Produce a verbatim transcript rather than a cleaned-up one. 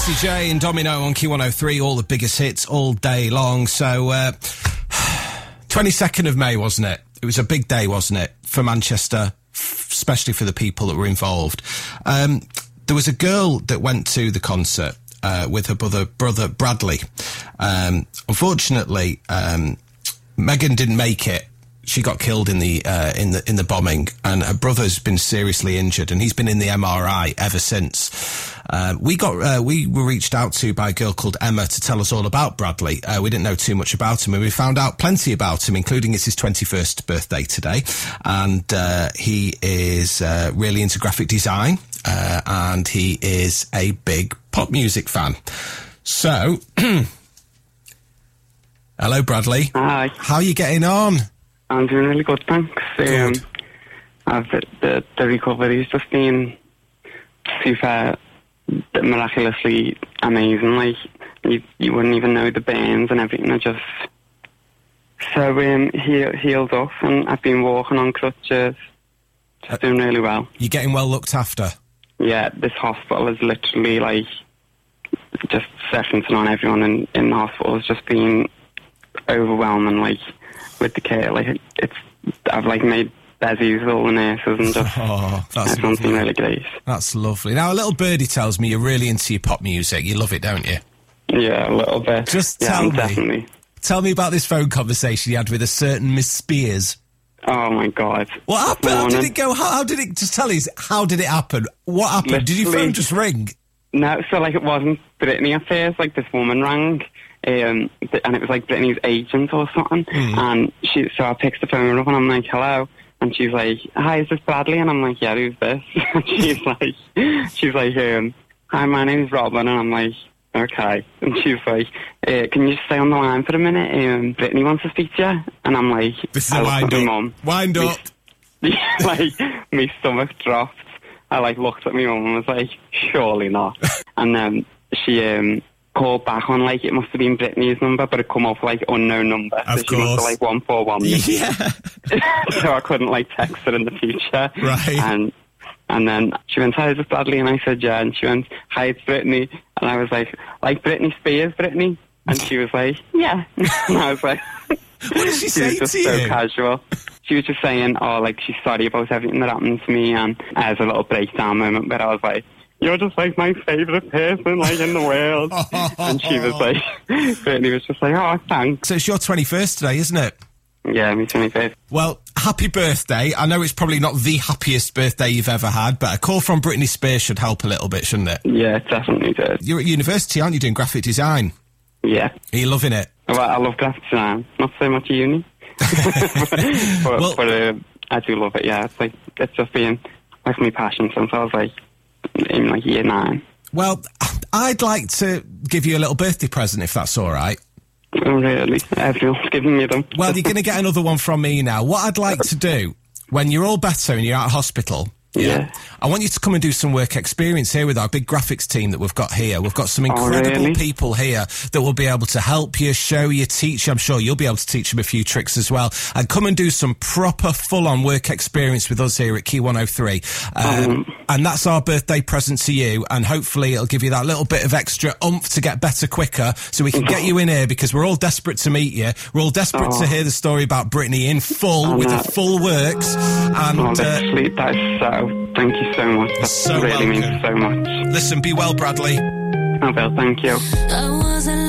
Jessie J and Domino on Q one oh three, all the biggest hits all day long. So, uh, twenty-second of May, wasn't it? It was a big day, wasn't it, for Manchester, f- especially for the people that were involved. Um, there was a girl that went to the concert uh, with her brother, brother Bradley. Um, unfortunately, um, Megan didn't make it. She got killed in the uh, in the in the bombing, and her brother's been seriously injured, and he's been in the M R I ever since. Uh, we got uh, we were reached out to by a girl called Emma to tell us all about Bradley. Uh, we didn't know too much about him, and we found out plenty about him, including it's his twenty-first birthday today, and uh, he is uh, really into graphic design, uh, and he is a big pop music fan. So, hello, Bradley. Hi. How are you getting on? I'm doing really good, thanks. Um, I've, the, the, the recovery's just been super miraculously amazing. Like, you, you wouldn't even know the burns and everything are just so um, he, healed up, and I've been walking on crutches. Just uh, doing really well. You're getting well looked after? Yeah, this hospital is literally, like, just second to none. Everyone in, in the hospital has just been overwhelming, like, with the care. Like, it's, I've, like, made bezies with all the nurses and just, oh, that's everyone's been really great. That's lovely. Now, a little birdie tells me you're really into your pop music. You love it, don't you? Yeah, a little bit. Just yeah, tell I'm me. Definitely. Tell me about this phone conversation you had with a certain Miss Spears. Oh, my God. What happened? How did it go? How, how did it... Just tell us, how did it happen? What happened? Literally, did your phone just ring? No, so, like, it wasn't Brittany at first. Like, this woman rang, um, and it was, like, Brittany's agent or something. Mm. And she, so I picked the phone up, and I'm like, hello. And she's like, hi, is this Bradley? And I'm like, yeah, who's this? And she's like, she's like, um, hi, my name's Robin. And I'm like, okay. And she's like, uh, can you just stay on the line for a minute? Um, Brittany wants to speak to you. And I'm like, this is a wind up. Mum. Wind up. Me, like, my stomach dropped. I, like, looked at my mum and was like, surely not. And then she um, called back on, like, it must have been Brittany's number, but it come up, like, unknown number. Of so course. She must have, like, one four one me. Yeah. So I couldn't, like, text her in the future. Right. And and then she went, hi, is this Bradley? And I said, yeah. And she went, hi, it's Brittany. And I was like, like Britney Spears, Brittany? And she was like, yeah. And I was like... What did she, she say was just to so you? Casual. She was just saying, oh, like, she's sorry about everything that happened to me, and I had a little breakdown moment where I was like, you're just, like, my favourite person, like, in the world. And she was like, Brittany was just like, oh, thanks. So it's your twenty-first today, isn't it? Yeah, my twenty-fifth. Well, happy birthday. I know it's probably not the happiest birthday you've ever had, but a call from Britney Spears should help a little bit, shouldn't it? Yeah, it definitely did. You're at university, aren't you, doing graphic design? Yeah. Are you loving it? Well, I love graphic design. Not so much uni. but well, but uh, I do love it, yeah. It's like, it's just been like my passion since I was like in like year nine. Well, I'd like to give you a little birthday present if that's all right. Oh, really? Everyone's giving me them. Well, you're going to get another one from me now. What I'd like to do, when you're all better and you're out of hospital, yeah. yeah, I want you to come and do some work experience here with our big graphics team that we've got here. We've got some incredible oh, really? people here that will be able to help you, show you, teach you. I'm sure you'll be able to teach them a few tricks as well. And come and do some proper full-on work experience with us here at Q one oh three. Um, um, and that's our birthday present to you. And hopefully it'll give you that little bit of extra oomph to get better quicker so we can get you in here, because we're all desperate to meet you. We're all desperate oh. to hear the story about Brittany in full, oh, with no. the full works. And oh, literally, uh, that is so... Thank you so much. That so really welcome. means so much. Listen, be well, Bradley. I will, thank you. I wasn't